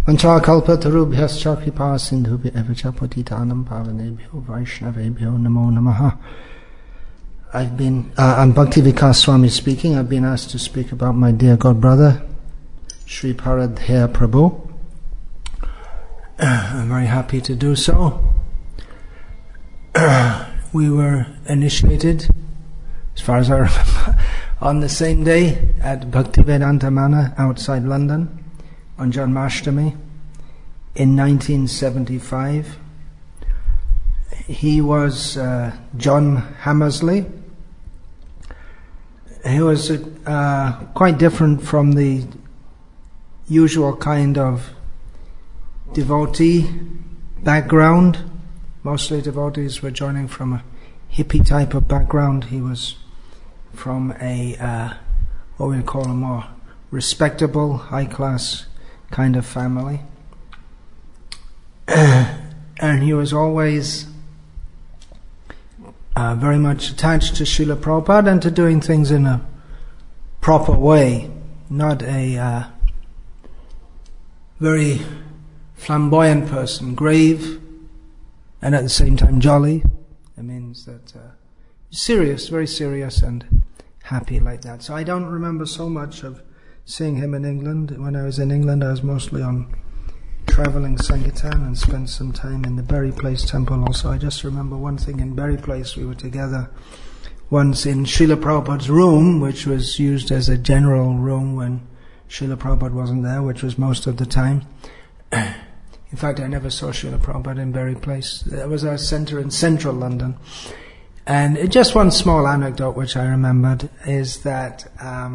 Vanchakalpatarubhyascha kripa sindhubhya evacha patitanam pavanebhyo vaishnavebhyo namo namaha. I'm Bhakti Vikas Swami speaking. I've been asked to speak about my dear God brother, Sri Paradheya Prabhu. I'm very happy to do so. We were initiated, as far as I remember, on the same day at Bhaktivedanta Mana outside London on Janmashtami in 1975. He was John Hammersley. He was quite different from the usual kind of devotee background. Mostly devotees were joining from a hippie type of background. He was from a what we call a more respectable, high-class kind of family. And he was always very much attached to Srila Prabhupada and to doing things in a proper way, not a very flamboyant person, grave and at the same time jolly. It means that serious, very serious and happy like that. So I don't remember so much of seeing him in England. When I was in England, I was mostly on travelling Sankirtan and spent some time in the Berry Place temple also. I just remember one thing in Berry Place. We were together once in Srila Prabhupada's room, which was used as a general room when Srila Prabhupada wasn't there, which was most of the time. In fact, I never saw Srila Prabhupada in Berry Place. There was our centre in central London. And just one small anecdote which I remembered is that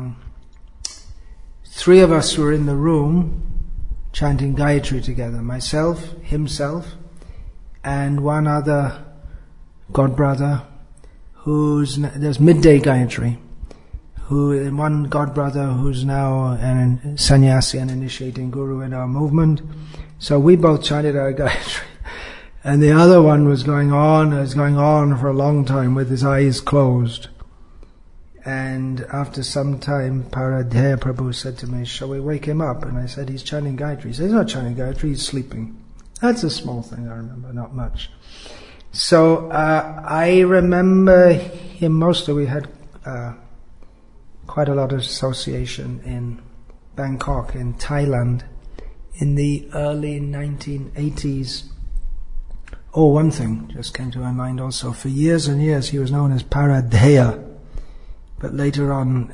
three of us were in the room chanting Gayatri together. Myself, himself, and one other god brother there's midday Gayatri. One god brother who's now a sannyasi and initiating guru in our movement. So we both chanted our Gayatri. And the other one was going on for a long time with his eyes closed. And after some time, Paradheya Prabhu said to me, "Shall we wake him up?" And I said, "He's chanting Gayatri." He said, "He's not chanting Gayatri, he's sleeping." That's a small thing I remember, not much. So I remember him mostly. We had quite a lot of association in Bangkok, in Thailand, in the early 1980s. Oh, one thing just came to my mind also. For years and years he was known as Paradheya. But later on,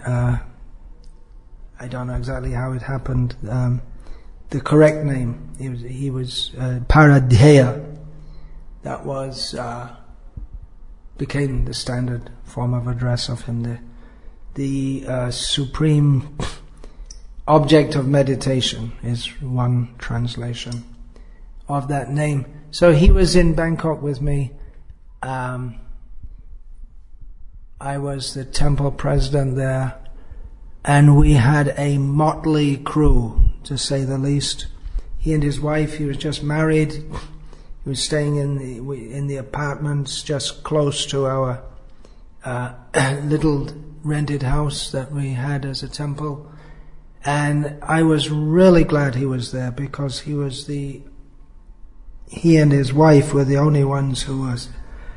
I don't know exactly how it happened, the correct name, he was Paradheya. That was, became the standard form of address of him, the supreme object of meditation is one translation of that name. So he was in Bangkok with me. I was the temple president there, and we had a motley crew, to say the least. He and his wife, he was just married. He was staying in the apartments just close to our little rented house that we had as a temple. And I was really glad he was there, because he and his wife were the only ones who was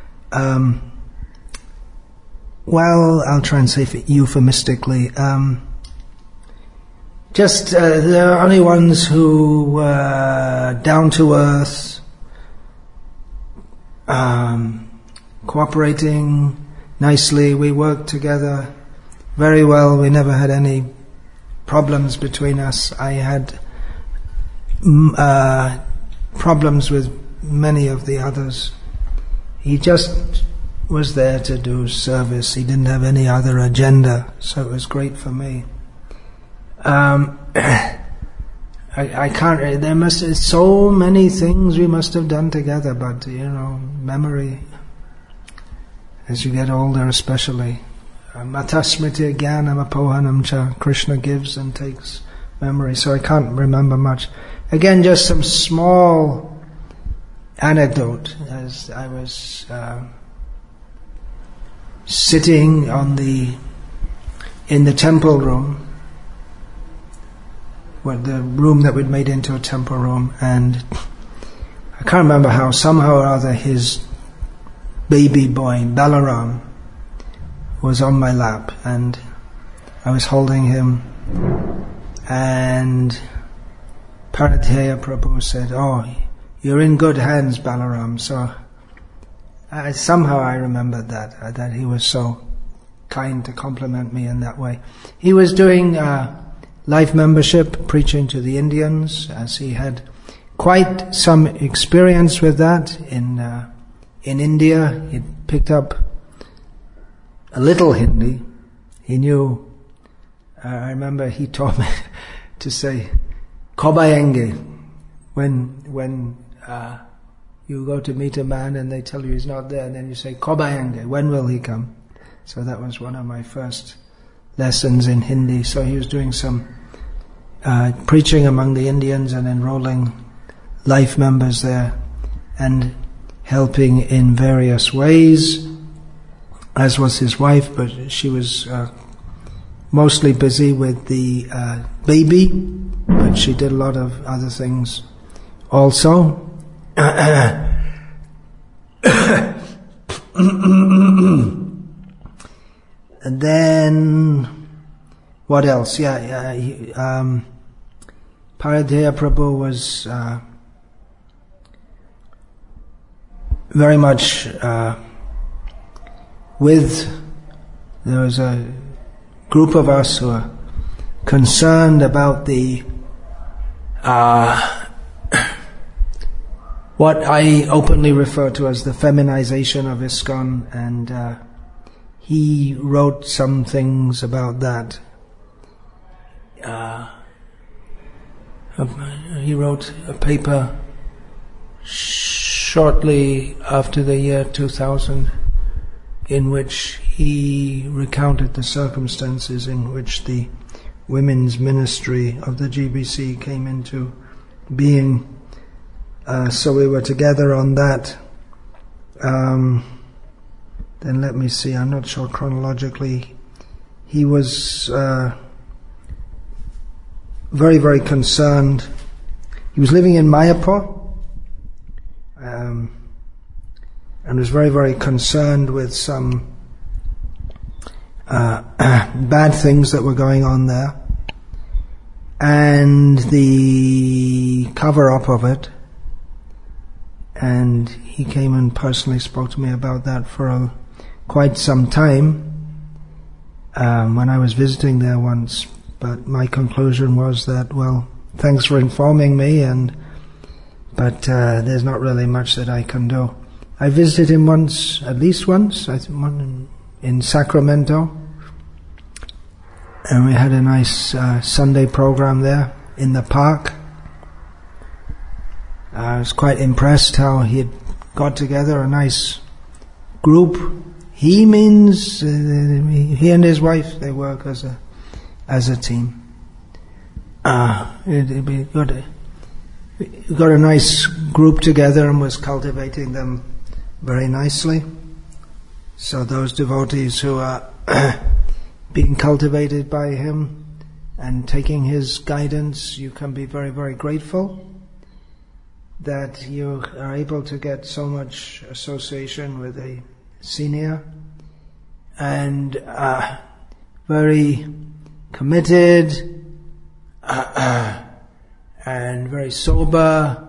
well, I'll try and say it euphemistically, just the only ones who were down to earth, cooperating nicely. We worked together very well. We never had any problems between us. I had problems with many of the others. He just was there to do service. He didn't have any other agenda, so it was great for me. I can't, there must, so many things we must have done together, but memory, as you get older especially, matasmriti jnanam apohanam cha, Krishna gives and takes memory, so I can't remember much. Again, just some small anecdote, as I was sitting in the temple room the room that we'd made into a temple room, and I can't remember how, somehow or other his baby boy, Balaram, was on my lap, and I was holding him, and Paradheya Prabhu said, "Oh, you're in good hands, Balaram." So somehow I remembered that he was so kind to compliment me in that way. He was doing life membership, preaching to the Indians, as he had quite some experience with that in India. He picked up a little Hindi. He knew. I remember he taught me to say "Kab aayenge" when you go to meet a man and they tell you he's not there, and then you say "Kab aayenge," when will he come? So that was one of my first lessons in Hindi. So he was doing some preaching among the Indians and enrolling life members there and helping in various ways, as was his wife, but she was mostly busy with the baby, but she did a lot of other things also. And then, what else? Paradheya Prabhu was very much there was a group of us who are concerned about the what I openly refer to as the feminization of ISKCON, and he wrote some things about that. He wrote a paper shortly after the year 2000 in which he recounted the circumstances in which the women's ministry of the GBC came into being. So we were together on that. Then let me see, I'm not sure chronologically. He was very, very concerned. He was living in Mayapur and was very, very concerned with some bad things that were going on there and the cover-up of it. And he came and personally spoke to me about that for quite some time when I was visiting there once. But my conclusion was that, well, thanks for informing me, but there's not really much that I can do. I visited him once, at least once, I think one in Sacramento, and we had a nice Sunday program there in the park. I was quite impressed how he had got together a nice group. He means he and his wife, they work as a team. He got a nice group together and was cultivating them very nicely. So those devotees who are being cultivated by him and taking his guidance, you can be very, very grateful that you are able to get so much association with a senior and very committed and very sober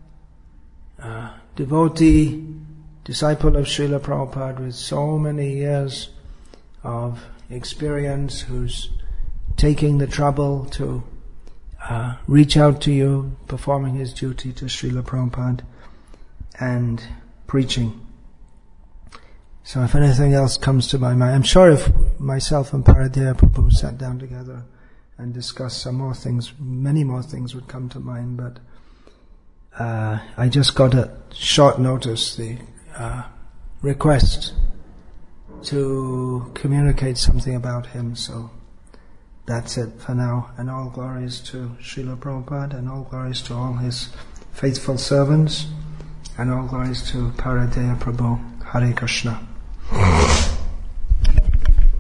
devotee, disciple of Srila Prabhupada with so many years of experience, who's taking the trouble to reach out to you, performing his duty to Srila Prabhupada and preaching. So if anything else comes to my mind, I'm sure if myself and Paradheya Prabhu sat down together and discussed some more things, many more things would come to mind, but I just got at short notice the request to communicate something about him, so that's it for now. And all glories to Srila Prabhupada, and all glories to all his faithful servants, and all glories to Paradheya Prabhu. Hare Krishna.